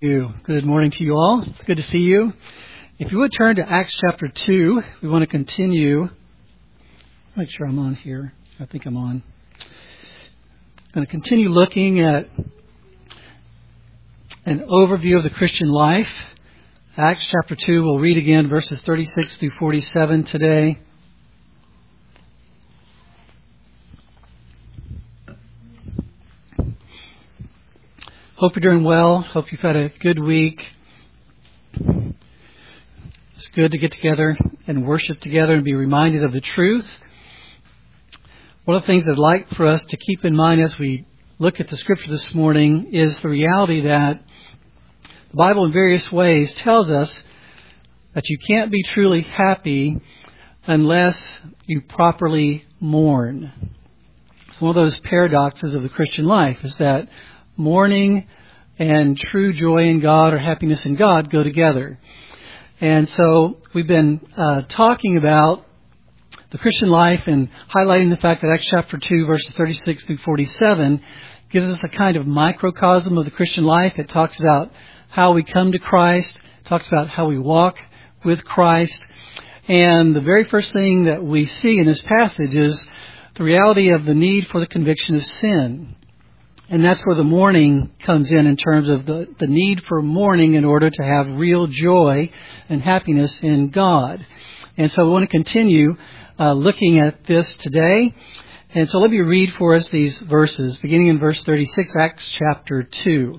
Good morning to you all. It's good to see you. If you would turn to Acts chapter 2, we want to continue. Make sure I'm on here. I think I'm on. I'm going to continue looking at an overview of the Christian life. Acts chapter 2, we'll read again verses 36 through 47 today. Hope you're doing well. Hope you've had a good week. It's good to get together and worship together and be reminded of the truth. One of the things I'd like for us to keep in mind as we look at the scripture this morning is the reality that the Bible in various ways tells us that you can't be truly happy unless you properly mourn. It's one of those paradoxes of the Christian life, is that mourning and true joy in God or happiness in God go together. And so we've been talking about the Christian life and highlighting the fact that Acts chapter 2 verses 36 through 47 gives us a kind of microcosm of the Christian life. It talks about how we come to Christ, talks about how we walk with Christ. And the very first thing that we see in this passage is the reality of the need for the conviction of sin. And that's where the mourning comes in terms of the need for mourning in order to have real joy and happiness in God. And so I want to continue looking at this today. And so let me read for us these verses, beginning in verse 36, Acts chapter 2.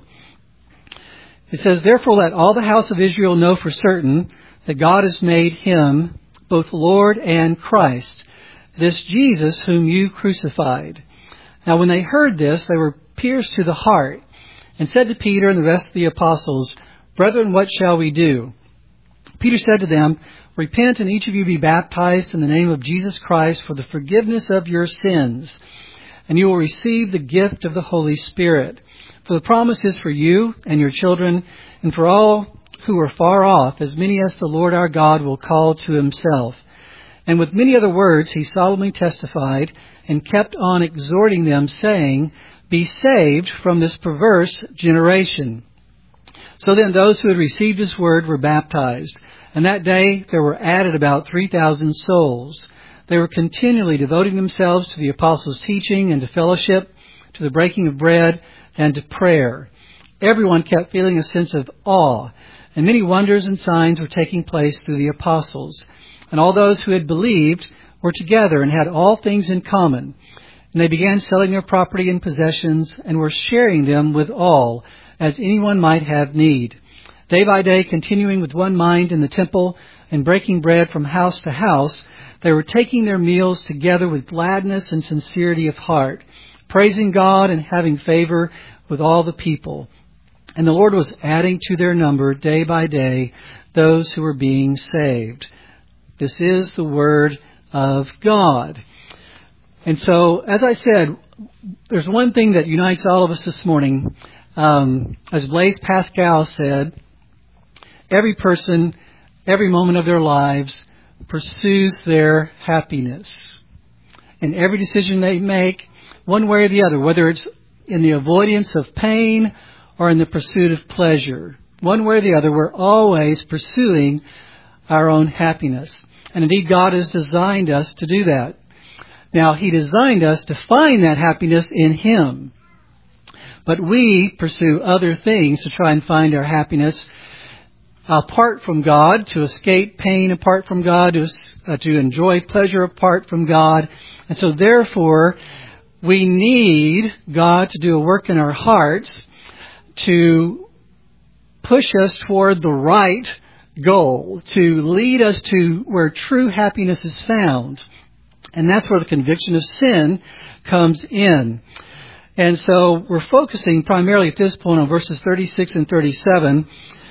It says, "Therefore let all the house of Israel know for certain that God has made him both Lord and Christ, this Jesus whom you crucified." Now when they heard this, they were pierced to the heart, and said to Peter and the rest of the apostles, "Brethren, what shall we do?" Peter said to them, "Repent, and each of you be baptized in the name of Jesus Christ for the forgiveness of your sins, and you will receive the gift of the Holy Spirit. For the promise is for you and your children, and for all who are far off, as many as the Lord our God will call to himself." And with many other words he solemnly testified, and kept on exhorting them, saying, "Be saved from this perverse generation." So then those who had received his word were baptized, and that day there were added about 3,000 souls. They were continually devoting themselves to the apostles' teaching and to fellowship, to the breaking of bread, and to prayer. Everyone kept feeling a sense of awe, and many wonders and signs were taking place through the apostles. And all those who had believed were together and had all things in common. And they began selling their property and possessions and were sharing them with all, as anyone might have need. Day by day, continuing with one mind in the temple and breaking bread from house to house, they were taking their meals together with gladness and sincerity of heart, praising God and having favor with all the people. And the Lord was adding to their number day by day those who were being saved. This is the word of God. And so, as I said, there's one thing that unites all of us this morning. As Blaise Pascal said, every person, every moment of their lives pursues their happiness. And every decision they make, one way or the other, whether it's in the avoidance of pain or in the pursuit of pleasure, one way or the other, we're always pursuing our own happiness. And indeed, God has designed us to do that. Now, he designed us to find that happiness in him. But we pursue other things to try and find our happiness apart from God, to escape pain apart from God, to enjoy pleasure apart from God. And so therefore, we need God to do a work in our hearts to push us toward the right goal, to lead us to where true happiness is found. And that's where the conviction of sin comes in. And so we're focusing primarily at this point on verses 36 and 37.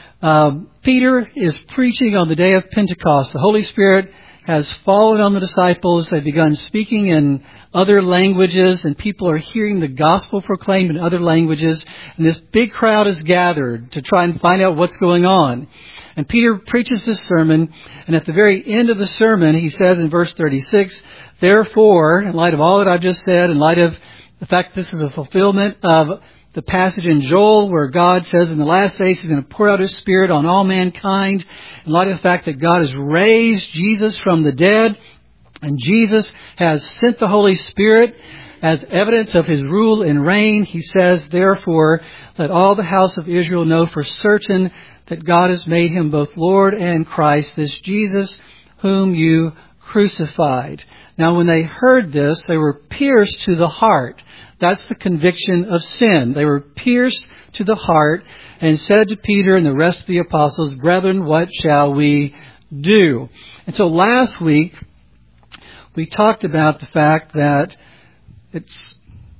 Peter is preaching on the day of Pentecost. The Holy Spirit has fallen on the disciples. They've begun speaking in other languages, and people are hearing the gospel proclaimed in other languages. And this big crowd is gathered to try and find out what's going on. And Peter preaches this sermon, and at the very end of the sermon, he says in verse 36, "Therefore, in light of all that I've just said, in light of the fact that this is a fulfillment of the passage in Joel where God says in the last days He's going to pour out His Spirit on all mankind, in light of the fact that God has raised Jesus from the dead, and Jesus has sent the Holy Spirit as evidence of His rule and reign. He says, therefore, let all the house of Israel know for certain that God has made Him both Lord and Christ, this Jesus whom you crucified. Now, when they heard this, they were pierced to the heart. That's the conviction of sin. They were pierced to the heart and said to Peter and the rest of the apostles, brethren, what shall we do? And so last week, we talked about the fact that if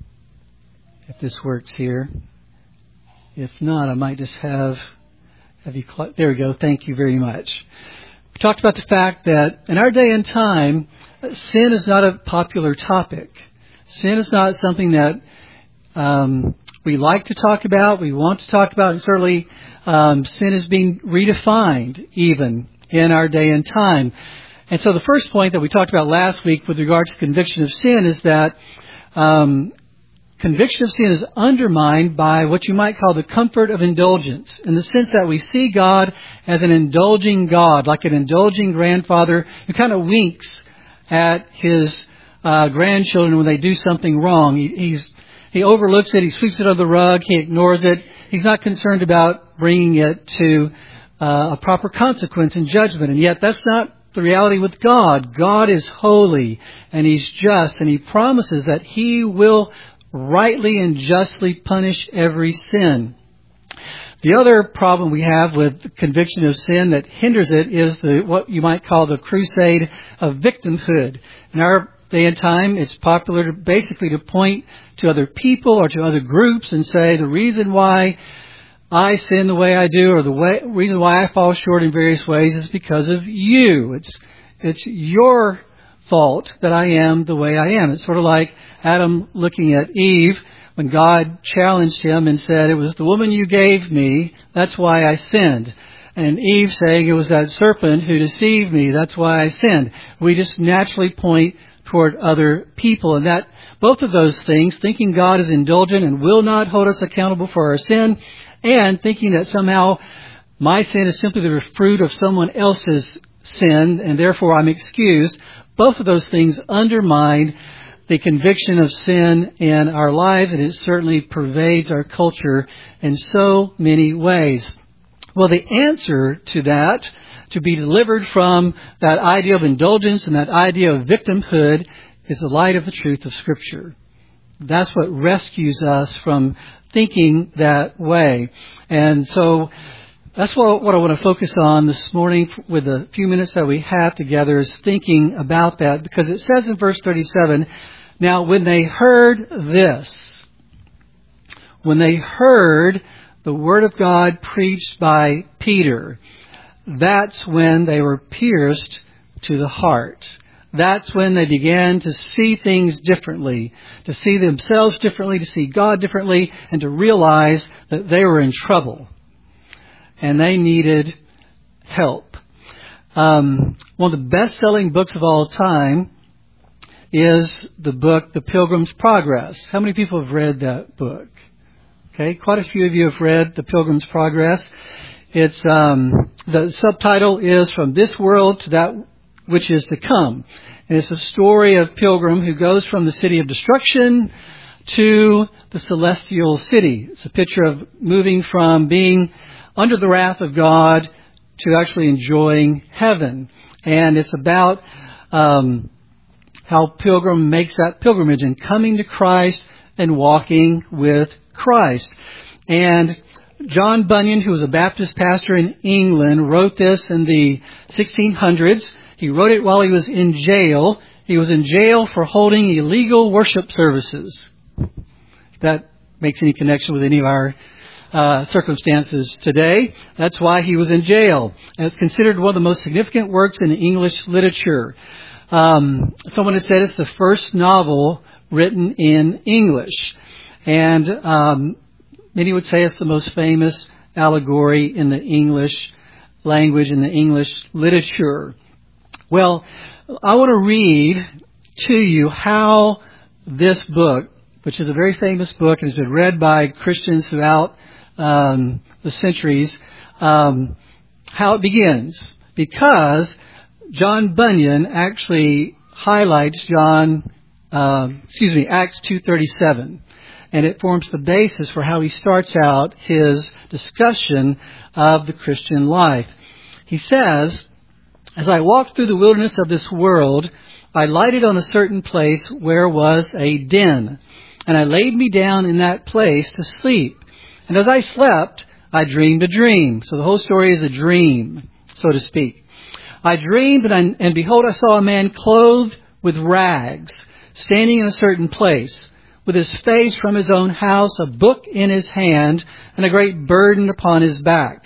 this works here. If not, I might just have you, there we go. Thank you very much. We talked about the fact that in our day and time, sin is not a popular topic. Sin is not something that we like to talk about, we want to talk about, and certainly sin is being redefined even in our day and time. And so the first point that we talked about last week with regard to conviction of sin is that conviction of sin is undermined by what you might call the comfort of indulgence, in the sense that we see God as an indulging God, like an indulging grandfather who kind of winks at his grandchildren when they do something wrong. He overlooks it, he sweeps it under the rug, he ignores it. He's not concerned about bringing it to a proper consequence and judgment. And yet that's not the reality with God. God is holy and He's just, and He promises that He will rightly and justly punish every sin. The other problem we have with conviction of sin that hinders it is what you might call the crusade of victimhood. In our day and time, it's popular to point to other people or to other groups and say the reason why I sin the way I do, or the reason why I fall short in various ways, is because of you. It's your fault that I am the way I am. It's sort of like Adam looking at Eve when God challenged him and said, it was the woman you gave me, that's why I sinned. And Eve saying, it was that serpent who deceived me, that's why I sinned. We just naturally point toward other people, and that both of those things, thinking God is indulgent and will not hold us accountable for our sin, and thinking that somehow my sin is simply the fruit of someone else's sin and therefore I'm excused, both of those things undermine the conviction of sin in our lives, and it certainly pervades our culture in so many ways. Well, the answer to that, to be delivered from that idea of indulgence and that idea of victimhood, is the light of the truth of Scripture. That's what rescues us from thinking that way. And so that's what I want to focus on this morning with the few minutes that we have together, is thinking about that, because it says in verse 37, now when they heard this, when they heard the Word of God preached by Peter, that's when they were pierced to the heart. That's when they began to see things differently, to see themselves differently, to see God differently, and to realize that they were in trouble and they needed help. One of the best-selling books of all time is the book, The Pilgrim's Progress. How many people have read that book? Okay, quite a few of you have read The Pilgrim's Progress. It's the subtitle is From This World to That Which Is to Come. And it's a story of Pilgrim who goes from the city of destruction to the celestial city. It's a picture of moving from being under the wrath of God to actually enjoying heaven. And it's about how Pilgrim makes that pilgrimage and coming to Christ and walking with Christ. And John Bunyan, who was a Baptist pastor in England, wrote this in the 1600s. He wrote it while he was in jail. He was in jail for holding illegal worship services. If that makes any connection with any of our circumstances today, that's why he was in jail. And it's considered one of the most significant works in English literature. Someone has said it's the first novel written in English. And many would say it's the most famous allegory in the English language, in the English literature. Well, I want to read to you how this book which is a very famous book and has been read by Christians throughout the centuries, how it begins. Because John Bunyan actually highlights Acts 2:37. And it forms the basis for how he starts out his discussion of the Christian life. He says, "As I walked through the wilderness of this world, I lighted on a certain place where was a den. And I laid me down in that place to sleep. And as I slept, I dreamed a dream." So the whole story is a dream, so to speak. "I dreamed, and behold, I saw a man clothed with rags, standing in a certain place, with his face from his own house, a book in his hand, and a great burden upon his back.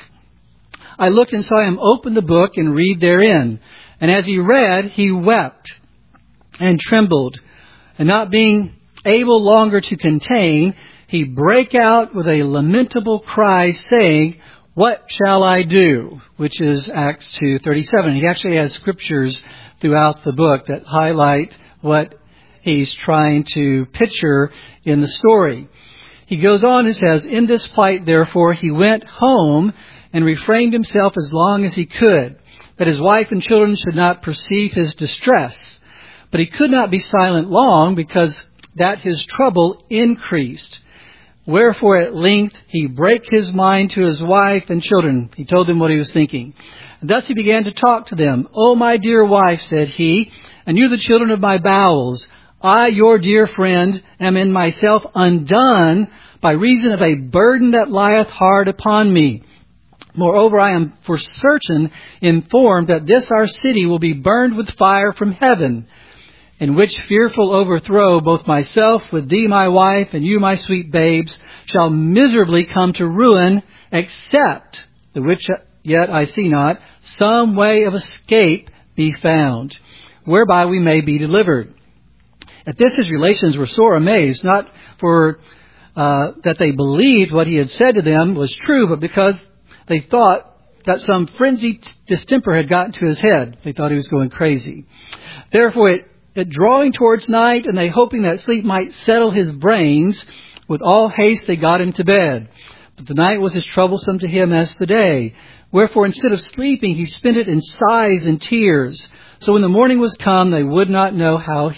I looked and saw him open the book and read therein. And as he read, he wept and trembled. And not being able longer to contain, he brake out with a lamentable cry, saying, 'What shall I do?'" Which is Acts 2:37. He actually has scriptures throughout the book that highlight what he's trying to picture in the story. He goes on and says, "In this plight, therefore, he went home and refrained himself as long as he could, that his wife and children should not perceive his distress. But he could not be silent long, because that his trouble increased. Wherefore at length he brake his mind to his wife and children." He told them what he was thinking. "And thus he began to talk to them. 'O my dear wife,' said he, 'and you the children of my bowels, I, your dear friend, am in myself undone by reason of a burden that lieth hard upon me. Moreover, I am for certain informed that this our city will be burned with fire from heaven, in which fearful overthrow both myself with thee, my wife, and you, my sweet babes, shall miserably come to ruin, except, the which yet I see not, some way of escape be found, whereby we may be delivered.' At this his relations were sore amazed, not for that they believed what he had said to them was true, but because they thought that some frenzied distemper had gotten to his head. They thought he was going crazy. Therefore, it drawing towards night, and they hoping that sleep might settle his brains, with all haste they got him to bed. But the night was as troublesome to him as the day. Wherefore, instead of sleeping, he spent it in sighs and tears. So when the morning was come, they would know how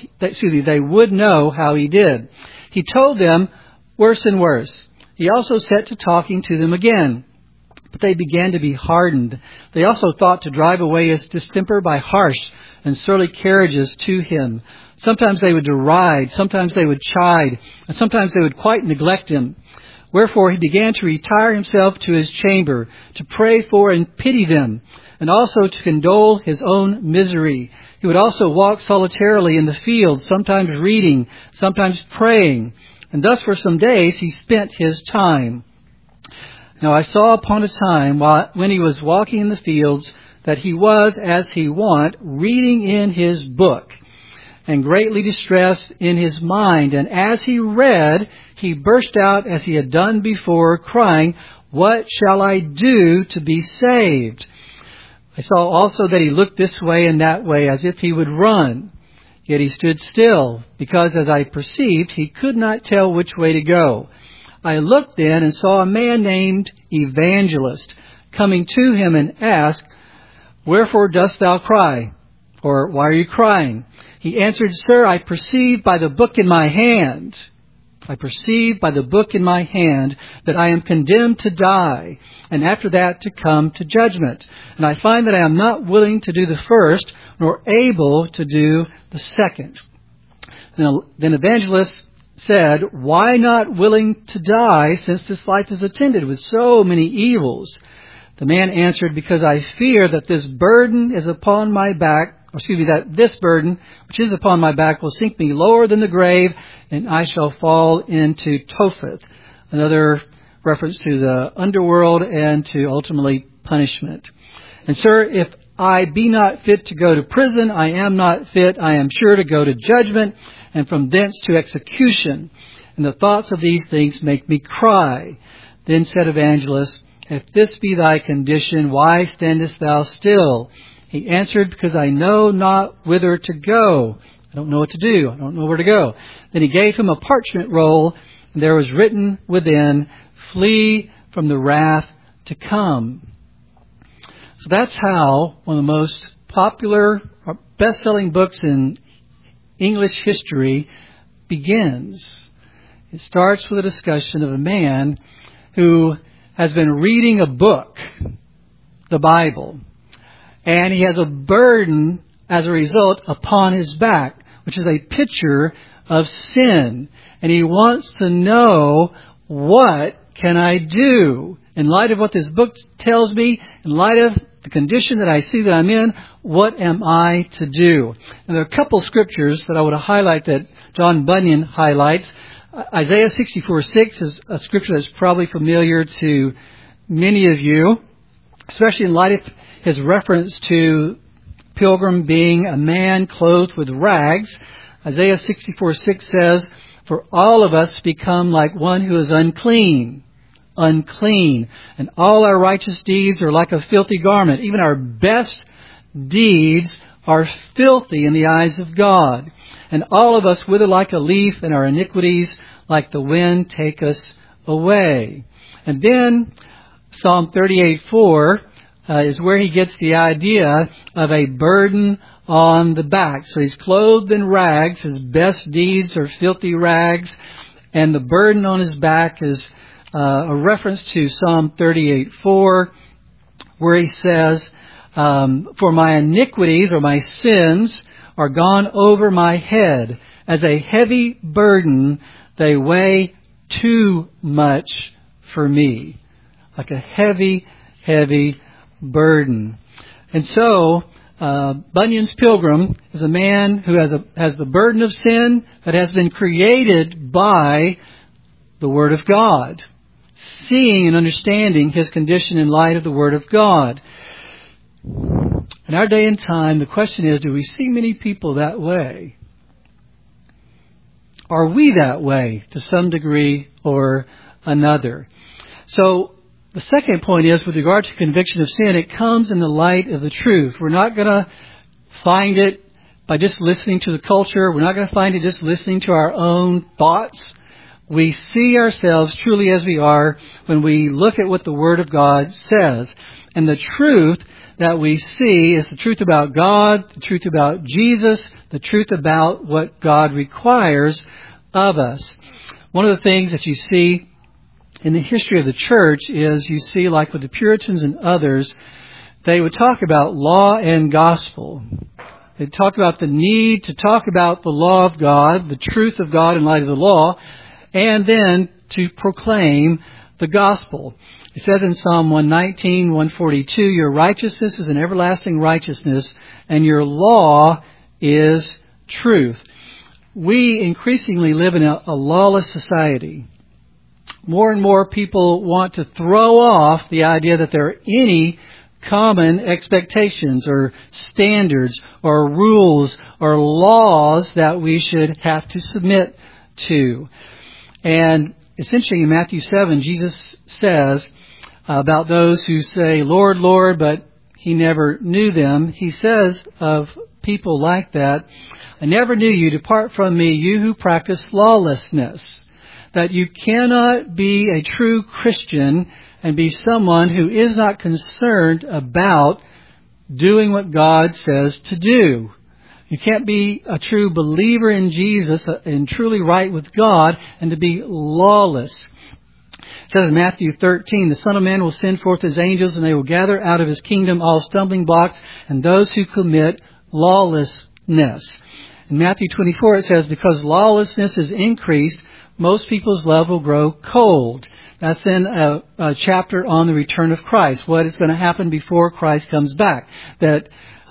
he did. He told them worse and worse. He also set to talking to them again. But they began to be hardened. They also thought to drive away his distemper by harsh and surly carriages to him. Sometimes they would deride, sometimes they would chide, and sometimes they would quite neglect him. Wherefore he began to retire himself to his chamber, to pray for and pity them, and also to condole his own misery. He would also walk solitarily in the fields, sometimes reading, sometimes praying. And thus for some days he spent his time. Now I saw upon a time when he was walking in the fields that he was, as he wont, reading in his book, and greatly distressed in his mind. And as he read, he burst out as he had done before, crying, 'What shall I do to be saved?' I saw also that he looked this way and that way, as if he would run. Yet he stood still, because as I perceived, he could not tell which way to go. I looked then and saw a man named Evangelist coming to him and asked, 'Wherefore dost thou cry?' Or, 'Why are you crying?' He answered, 'Sir, I perceive by the book in my hand that I am condemned to die, and after that to come to judgment. And I find that I am not willing to do the first, nor able to do the second.' Then Evangelist said, 'Why not willing to die, since this life is attended with so many evils?' The man answered, 'Because I fear that this burden is upon my back, that this burden which is upon my back will sink me lower than the grave, and I shall fall into Topheth.'" Another reference to the underworld and to ultimately punishment. "And sir, if I be not fit to go to prison, I am not fit, I am sure, to go to judgment, and from thence to execution. And the thoughts of these things make me cry." Then said Evangelist, "If this be thy condition, why standest thou still?" He answered, "Because I know not whither to go. I don't know what to do. I don't know where to go. Then he gave him a parchment roll, and there was written within, "Flee from the wrath to come." So that's how one of the most popular or best-selling books in English history begins. It starts with a discussion of a man who has been reading a book, the Bible, and he has a burden as a result upon his back, which is a picture of sin. And he wants to know, what can I do? In light of what this book tells me, in light of the condition that I see that I'm in, what am I to do? And there are a couple scriptures that I want to highlight that John Bunyan highlights. Isaiah 64:6 is a scripture that's probably familiar to many of you, especially in light of his reference to Pilgrim being a man clothed with rags. Isaiah 64:6 says, "For all of us become like one who is unclean, and all our righteous deeds are like a filthy garment." Even our best deeds are filthy in the eyes of God. "And all of us wither like a leaf, and our iniquities like the wind take us away." And then Psalm 38:4 is where he gets the idea of a burden on the back. So he's clothed in rags. His best deeds are filthy rags. And the burden on his back is a reference to Psalm 38:4, where he says, "For my iniquities," or my sins, "are gone over my head. As a heavy burden, they weigh too much for me." Like a heavy, heavy burden. And so, Bunyan's Pilgrim is a man who has the burden of sin that has been created by the Word of God, seeing and understanding his condition in light of the Word of God. In our day and time, the question is, do we see many people that way? Are we that way to some degree or another? So, the second point is, with regard to conviction of sin, it comes in the light of the truth. We're not going to find it by just listening to the culture. We're not going to find it just listening to our own thoughts. We see ourselves truly as we are when we look at what the Word of God says. And the truth that we see is the truth about God, the truth about Jesus, the truth about what God requires of us. One of the things that you see in the history of the church is, you see, like with the Puritans and others, they would talk about law and gospel. They'd talk about the need to talk about the law of God, the truth of God in light of the law, and then to proclaim the gospel. It says in Psalm 119, 142, "Your righteousness is an everlasting righteousness, and your law is truth." We increasingly live in a lawless society. More and more people want to throw off the idea that there are any common expectations or standards or rules or laws that we should have to submit to. And essentially in Matthew 7, Jesus says about those who say, "Lord, Lord," but he never knew them. He says of people like that, "I never knew you. Depart from me, you who practice lawlessness." That you cannot be a true Christian and be someone who is not concerned about doing what God says to do. You can't be a true believer in Jesus and truly right with God and to be lawless. It says in Matthew 13, "The Son of Man will send forth his angels, and they will gather out of his kingdom all stumbling blocks and those who commit lawlessness." In Matthew 24 it says, "Because lawlessness is increased, most people's love will grow cold." That's in a chapter on the return of Christ. What is going to happen before Christ comes back. That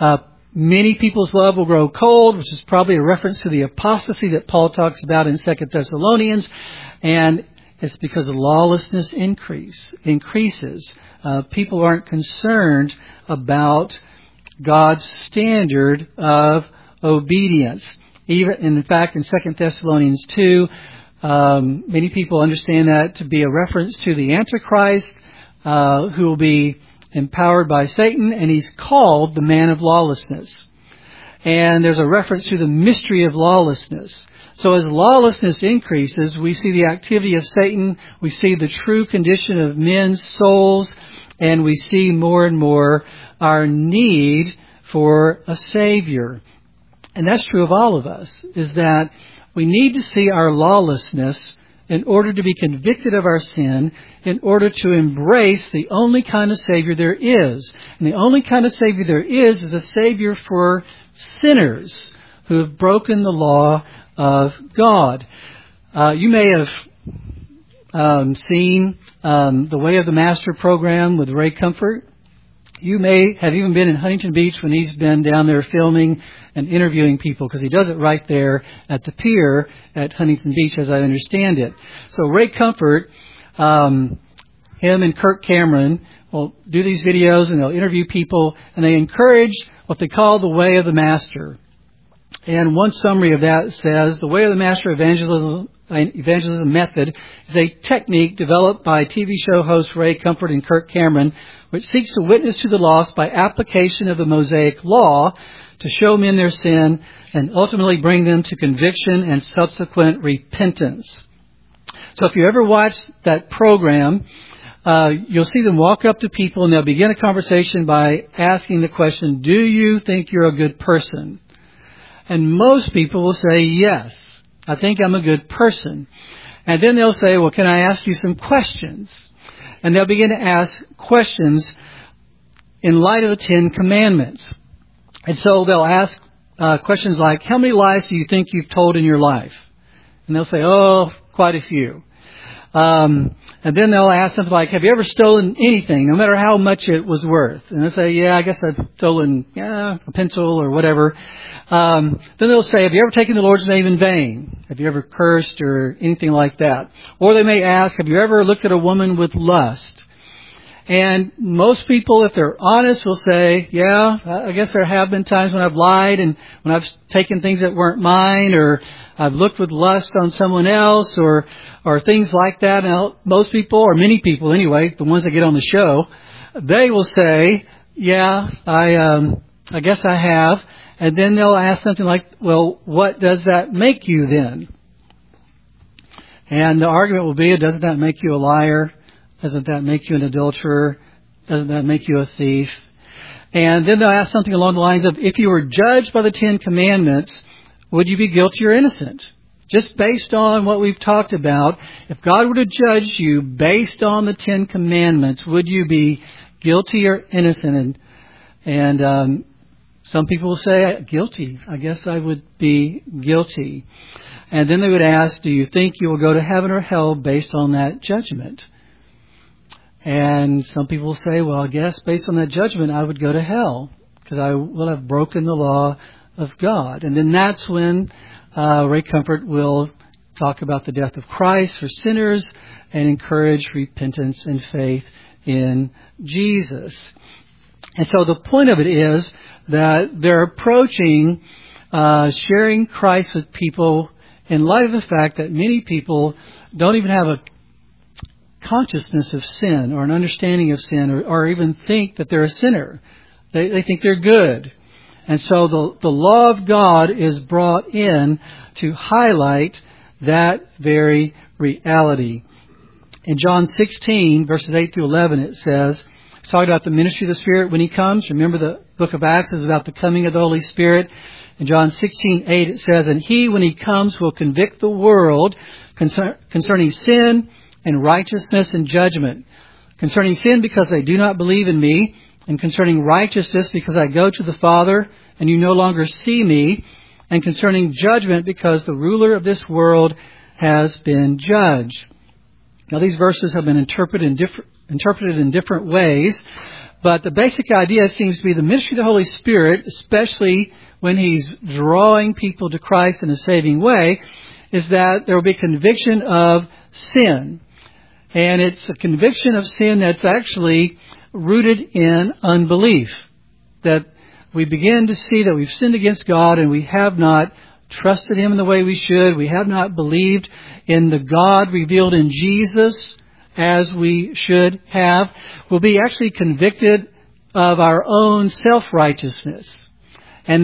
many people's love will grow cold, which is probably a reference to the apostasy that Paul talks about in 2 Thessalonians. And it's because the lawlessness increases. People aren't concerned about God's standard of obedience. Even, in fact, in 2 Thessalonians 2, many people understand that to be a reference to the Antichrist, who will be empowered by Satan, and he's called the man of lawlessness. and there's a reference to the mystery of lawlessness. So as lawlessness increases, we see the activity of Satan, we see the true condition of men's souls, and we see more and more our need for a Savior. And that's true of all of us, is that we need to see our lawlessness in order to be convicted of our sin, in order to embrace the only kind of Savior there is. And the only kind of Savior there is a Savior for sinners who have broken the law of God. You may have seen the Way of the Master program with Ray Comfort. You may have even been in Huntington Beach when he's been down there filming and interviewing people, because he does it right there at the pier at Huntington Beach, as I understand it. So Ray Comfort, him and Kirk Cameron will do these videos, and they'll interview people, and they encourage what they call the Way of the Master. And one summary of that says, the Way of the Master evangelism method is a technique developed by TV show hosts Ray Comfort and Kirk Cameron, which seeks to witness to the lost by application of the Mosaic Law to show men their sin and ultimately bring them to conviction and subsequent repentance. So if you ever watch that program, you'll see them walk up to people and they'll begin a conversation by asking the question, do you think you're a good person? And most people will say, yes, I think I'm a good person. And then they'll say, well, can I ask you some questions? And they'll begin to ask questions in light of the Ten Commandments. And so they'll ask questions like, how many lies do you think you've told in your life? And they'll say, oh, quite a few. And then they'll ask something like, have you ever stolen anything, no matter how much it was worth? And they'll say, yeah, I guess I've stolen a pencil or whatever. Then they'll say, have you ever taken the Lord's name in vain? Have you ever cursed or anything like that? Or they may ask, have you ever looked at a woman with lust? And most people, if they're honest, will say, yeah, I guess there have been times when I've lied and when I've taken things that weren't mine, or I've looked with lust on someone else, or things like that. Now, most people, or many people anyway, the ones that get on the show, they will say, yeah, I guess I have. And then they'll ask something like, well, what does that make you then? And the argument will be, doesn't that make you a liar? Doesn't that make you an adulterer? Doesn't that make you a thief? And then they'll ask something along the lines of, if you were judged by the Ten Commandments, would you be guilty or innocent? Just based on what we've talked about, if God were to judge you based on the Ten Commandments, would you be guilty or innocent? And some people will say, guilty. I guess I would be guilty. And then they would ask, do you think you will go to heaven or hell based on that judgment? And some people say, well, I guess based on that judgment, I would go to hell because I will have broken the law of God. And then that's when Ray Comfort will talk about the death of Christ for sinners and encourage repentance and faith in Jesus. And so the point of it is that they're approaching sharing Christ with people in light of the fact that many people don't even have a consciousness of sin or an understanding of sin, or even think that they're a sinner. They think they're good. And so the law of God is brought in to highlight that very reality. In John 16, verses 8 through 11, it says, it's talking about the ministry of the Spirit when He comes. Remember, the book of Acts is about the coming of the Holy Spirit. In John 16:8, it says, and He, when He comes, will convict the world concerning sin and righteousness and judgment. Concerning sin, because they do not believe in me, and concerning righteousness, because I go to the Father, and you no longer see me, and concerning judgment, because the ruler of this world has been judged. Now, these verses have been interpreted in different ways, but the basic idea seems to be the ministry of the Holy Spirit, especially when He's drawing people to Christ in a saving way, is that there will be conviction of sin. And it's a conviction of sin that's actually rooted in unbelief. That we begin to see that we've sinned against God and we have not trusted Him in the way we should. We have not believed in the God revealed in Jesus as we should have. We'll be actually convicted of our own self-righteousness. And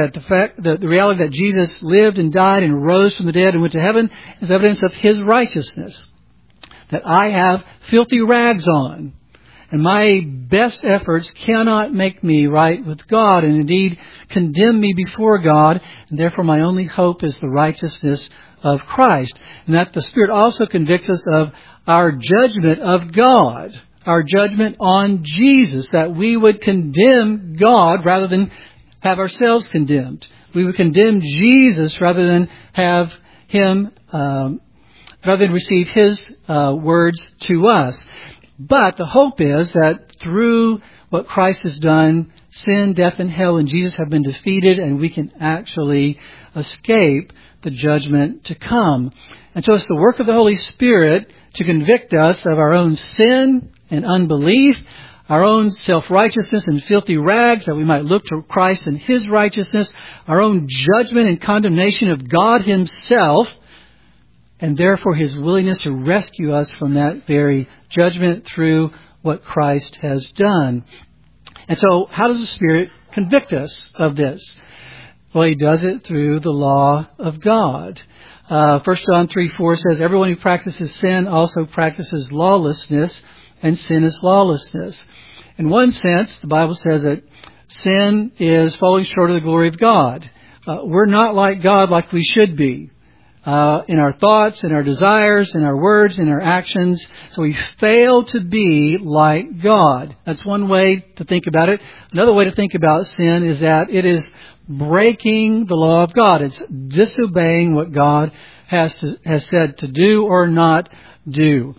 the reality that Jesus lived and died and rose from the dead and went to heaven is evidence of His righteousness. That I have filthy rags on. And my best efforts cannot make me right with God and indeed condemn me before God. And therefore my only hope is the righteousness of Christ. And that the Spirit also convicts us of our judgment of God. Our judgment on Jesus. That we would condemn God rather than have ourselves condemned. We would condemn Jesus rather than have Him, rather than receive His words to us. But the hope is that through what Christ has done, sin, death, and hell in Jesus have been defeated, and we can actually escape the judgment to come. And so it's the work of the Holy Spirit to convict us of our own sin and unbelief, our own self-righteousness and filthy rags, that we might look to Christ and His righteousness, our own judgment and condemnation of God Himself, and therefore His willingness to rescue us from that very judgment through what Christ has done. And so, how does the Spirit convict us of this? Well, He does it through the law of God. 1 John 3:4 says, everyone who practices sin also practices lawlessness, and sin is lawlessness. In one sense, the Bible says that sin is falling short of the glory of God. We're not like God like we should be. In our thoughts, in our desires, in our words, in our actions. So we fail to be like God. That's one way to think about it. Another way to think about sin is that it is breaking the law of God. It's disobeying what God has said to do or not do.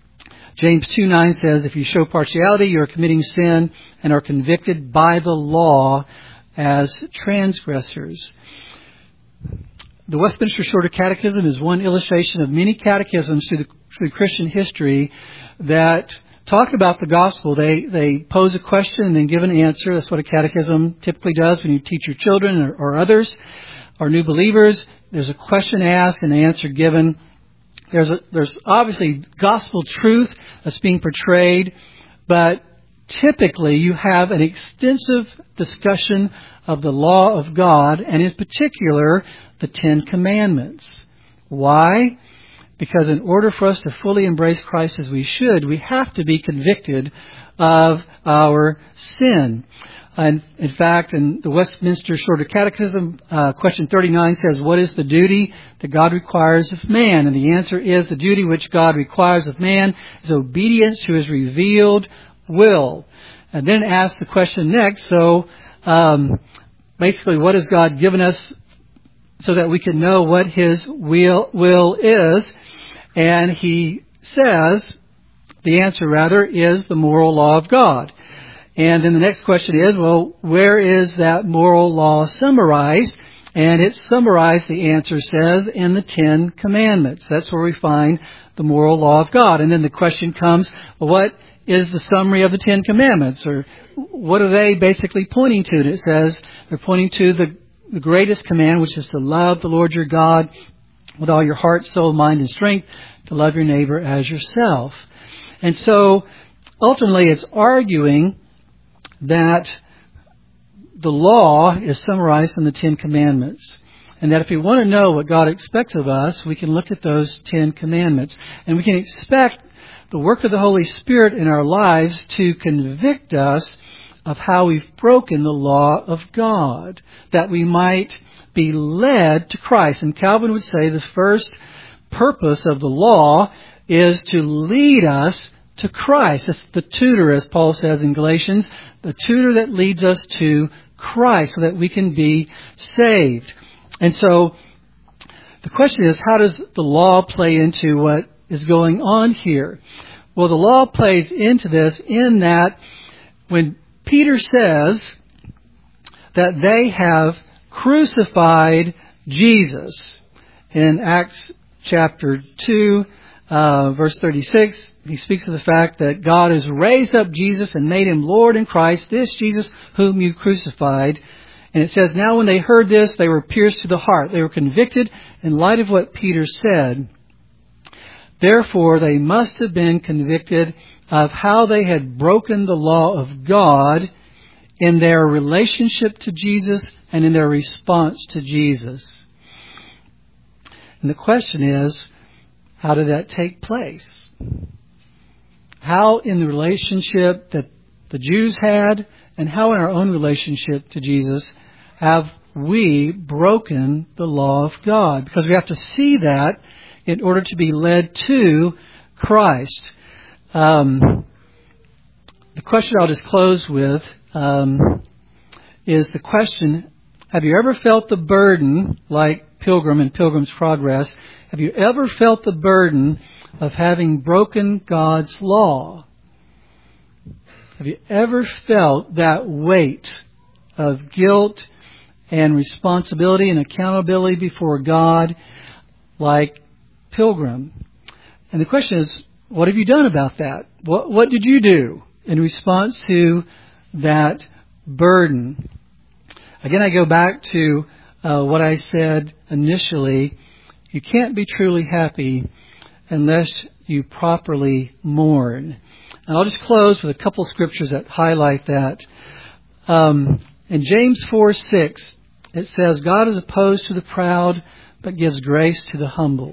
James 2:9 says, if you show partiality, you are committing sin and are convicted by the law as transgressors. The Westminster Shorter Catechism is one illustration of many catechisms through Christian history that talk about the gospel. They pose a question and then give an answer. That's what a catechism typically does when you teach your children or others or new believers. There's a question asked and an answer given. There's obviously gospel truth that's being portrayed, but typically you have an extensive discussion of the law of God, and in particular, the Ten Commandments. Why? Because in order for us to fully embrace Christ as we should, we have to be convicted of our sin. And in fact, in the Westminster Shorter Catechism, question 39 says, what is the duty that God requires of man? And the answer is, the duty which God requires of man is obedience to His revealed will. And then ask the question next, basically, what has God given us so that we can know what His will is? And he says, the answer rather, is the moral law of God. And then the next question is, well, where is that moral law summarized? And it's summarized, the answer says, in the Ten Commandments. That's where we find the moral law of God. And then the question comes, well, what is the summary of the Ten Commandments? Or what are they basically pointing to? And it says they're pointing to the greatest command, which is to love the Lord your God with all your heart, soul, mind, and strength, to love your neighbor as yourself. And so, ultimately, it's arguing that the law is summarized in the Ten Commandments. And that if we want to know what God expects of us, we can look at those Ten Commandments. And we can expect the work of the Holy Spirit in our lives to convict us of how we've broken the law of God, that we might be led to Christ. And Calvin would say the first purpose of the law is to lead us to Christ. It's the tutor, as Paul says in Galatians, the tutor that leads us to Christ so that we can be saved. And so the question is, how does the law play into what is going on here? Well, the law plays into this in that when Peter says that they have crucified Jesus in Acts chapter 2, verse 36, he speaks of the fact that God has raised up Jesus and made Him Lord in Christ, this Jesus whom you crucified. And it says, now when they heard this, they were pierced to the heart. They were convicted in light of what Peter said. Therefore, they must have been convicted of how they had broken the law of God in their relationship to Jesus and in their response to Jesus. And the question is, how did that take place? How in the relationship that the Jews had, and how in our own relationship to Jesus, have we broken the law of God? Because we have to see that in order to be led to Christ. The question I'll just close with is the question, have you ever felt the burden, like Pilgrim in Pilgrim's Progress, have you ever felt the burden of having broken God's law? Have you ever felt that weight of guilt and responsibility and accountability before God like Pilgrim? And the question is, what have you done about that? What did you do in response to that burden? Again, I go back to what I said initially. You can't be truly happy unless you properly mourn. And I'll just close with a couple scriptures that highlight that. In James 4:6, it says, God is opposed to the proud, but gives grace to the humble.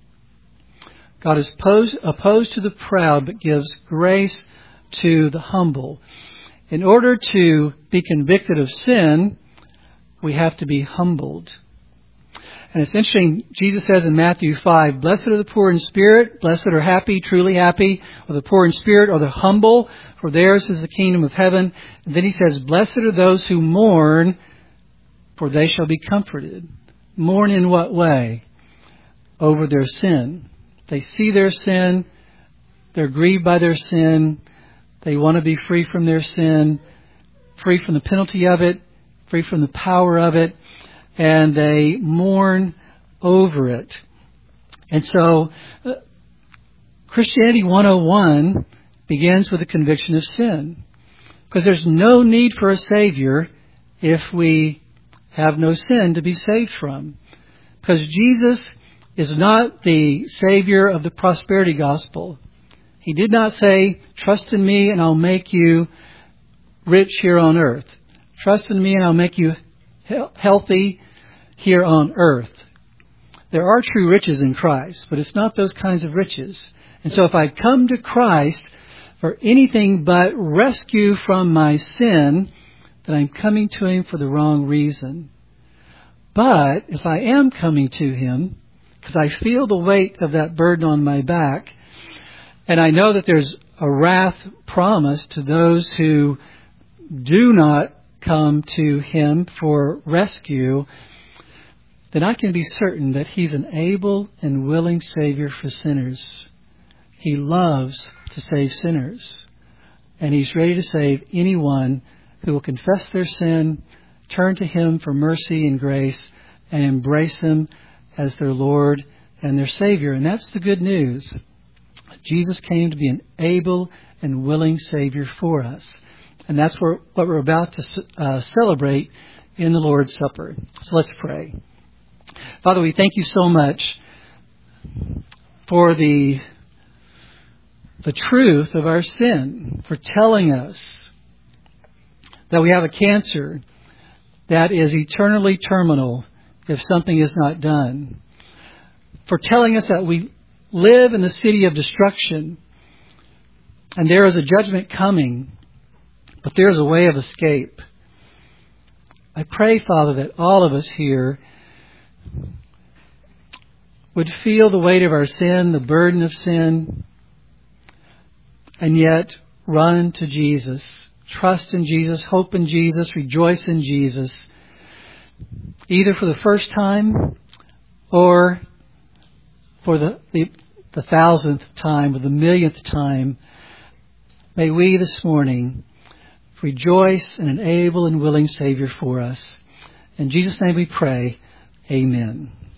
God is opposed to the proud, but gives grace to the humble. In order to be convicted of sin, we have to be humbled. And it's interesting, Jesus says in Matthew 5, blessed are the poor in spirit, blessed are happy, truly happy, or the poor in spirit, or the humble, for theirs is the kingdom of heaven. And then he says, blessed are those who mourn, for they shall be comforted. Mourn in what way? Over their sin. They see their sin, they're grieved by their sin, they want to be free from their sin, free from the penalty of it, free from the power of it, and they mourn over it. And so, Christianity 101 begins with the conviction of sin. Because there's no need for a Savior if we have no sin to be saved from. Because Jesus is not the Savior of the prosperity gospel. He did not say, trust in me and I'll make you rich here on earth. Trust in me and I'll make you healthy here on earth. There are true riches in Christ, but it's not those kinds of riches. And so if I come to Christ for anything but rescue from my sin, then I'm coming to Him for the wrong reason. But if I am coming to Him, because I feel the weight of that burden on my back, and I know that there's a wrath promised to those who do not come to Him for rescue, then I can be certain that He's an able and willing Savior for sinners. He loves to save sinners. And He's ready to save anyone who will confess their sin, turn to Him for mercy and grace, and embrace Him as their Lord and their Savior. And that's the good news. Jesus came to be an able and willing Savior for us. And that's what we're about to celebrate in the Lord's Supper. So let's pray. Father, we thank You so much for the truth of our sin, for telling us that we have a cancer that is eternally terminal if something is not done, for telling us that we live in the city of destruction and there is a judgment coming, but there is a way of escape. I pray, Father, that all of us here would feel the weight of our sin, the burden of sin, and yet run to Jesus. Trust in Jesus, hope in Jesus, rejoice in Jesus, either for the first time or for the 1,000th time or the 1,000,000th time. May we this morning rejoice in an able and willing Savior for us. In Jesus' name we pray. Amen.